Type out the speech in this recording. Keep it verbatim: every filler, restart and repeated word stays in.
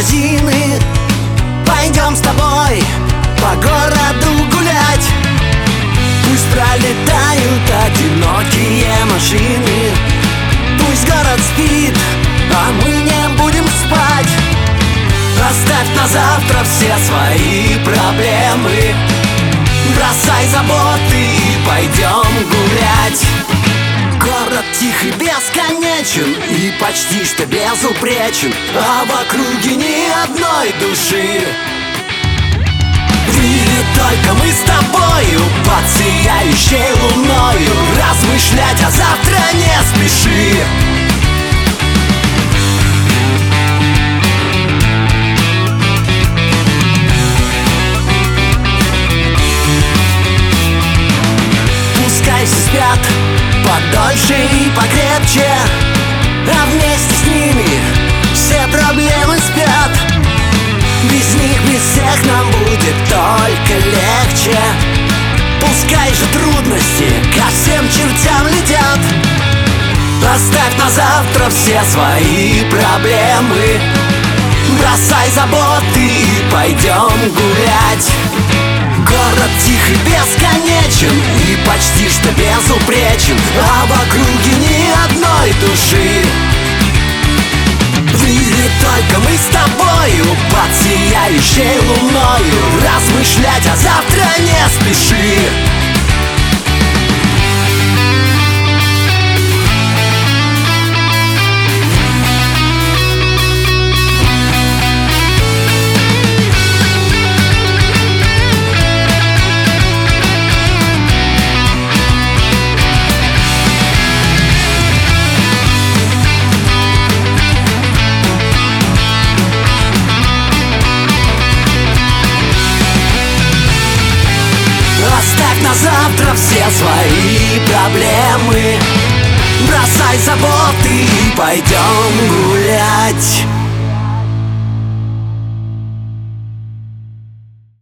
магазины. Пойдем с тобой по городу гулять. Пусть пролетают одинокие машины, пусть город спит, а мы не будем спать. Оставь на завтра все свои проблемы, бросай заботы и пойдем гулять. Город тихий, бесконечен и почти что безупречен, а в округе ни одной души. В мире только мы с тобою, под сияющей луною, размышлять о завтра не спеши. Пускай все спят подольше и покрепче, а вместе с ними все проблемы спят. Без них, без всех нам будет только легче. Пускай же трудности ко всем чертям летят. Оставь на завтра все свои проблемы, бросай заботы и пойдем гулять. Город тихий, бесконечен и почти что безупречен, а в округе ни одной души. В мире только мы с тобою, под сияющей луною, размышлять о завтра не спеши. Оставь на завтра все свои проблемы, бросай заботы и пойдем гулять.